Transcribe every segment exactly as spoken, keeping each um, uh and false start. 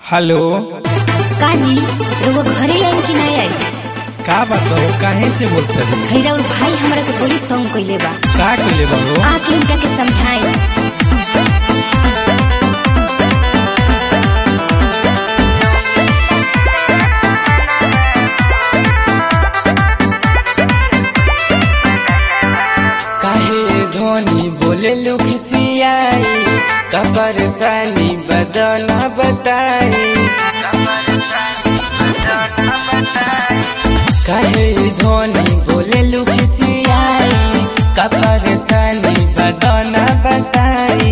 Hello. काजी रउआ घरे आइल कि नहीं आइल? का बात हो, काहे से बोलते हो? भैया और भाई हमरा के बड़ी तंग कइले बा। का कइले बा हो? आके इनका के समझाई। काहे धोनी बोले लुखसियाई का परेशानी बदना बताई। काहे धोनी बोले लुखसियाई का परेशानी बदना बताई।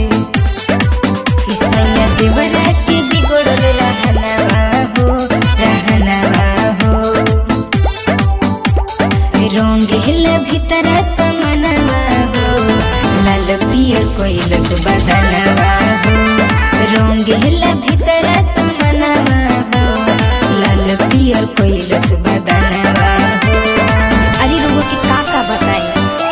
इसैया देवरा के बिगड़ल रहनवा हो रहनवा हो रंगेल भीतर समनवा हो लाल पियर कोइलस बदनवा हो रंगेल भीतर समनवा हो लाल पियर कोइलस बदनवा हो। अरे रुआ के का का बताई।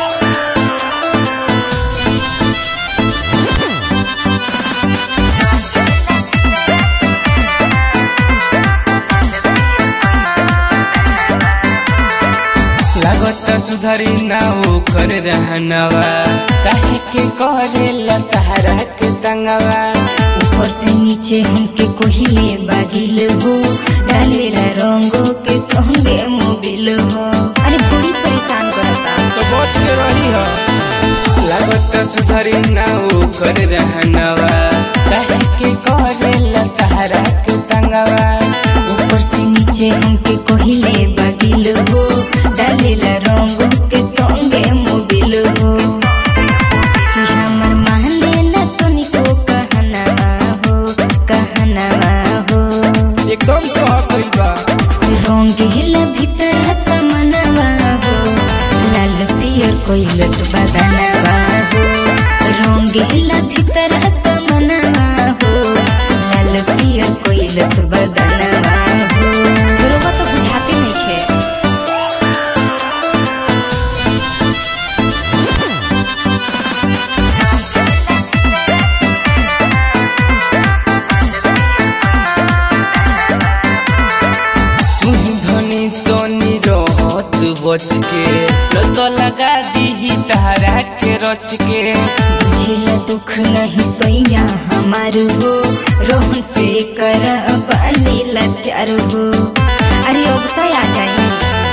लागत सुधरी ना ओकर रहनवा काहे के करे लतारा के तंगवा। ऊपर से नीचे हमके कोहिले बागिल हो डालेला रंगो के संगे मोबिल हो। अरे बड़ी परेशान करता। तो बच के रही हो। लागत सुधरी ना ओकर रहनवा काहे के करे लतारा के तंगवा। ऊपर से नीचे हमके कोहिले बागिल हो डालेला रंगो के संगे मोबिल हो। कि हमर माने न तनिको कहनवा हो कहनवा हो एकदम कह गइल बा। रंगेल भीतर समनवा हो लाल पियर कोइलस बदनवा हो रंगेल भीतर समनवा हो लाल पियर कोइलस बदनवा हो। बरोबर तो बुझाते नहीं खे। तू ही धनी तनी रहत बच के लतो लगा दी तारा के रच के। बुझेला दुख नहीं सैया हमार हो रोहन से कर बानी लाचार हो। अरे अब तो आ जाई।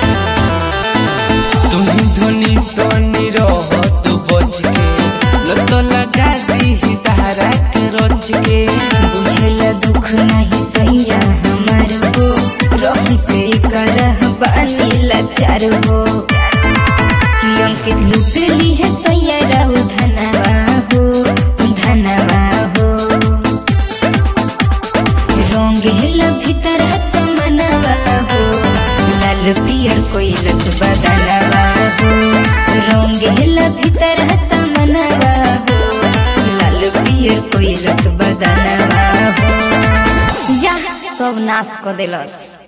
तू ही धनी तनी रहत बच के लतो लगा दी तारा के रच के। बुझेला दुख नहीं सैया हमार हो रोहन से कर बानी लाचार हो। कि अंकित लूट ली है सैया राहु धनवा हो धनवा हो रंगेल भीतर समनवा हो लाल पियर कोइलस बदनवा हो रंगेल भीतर समनवा हो लाल पियर कोइलस बदनवा हो। जा सब नाश कर देलस।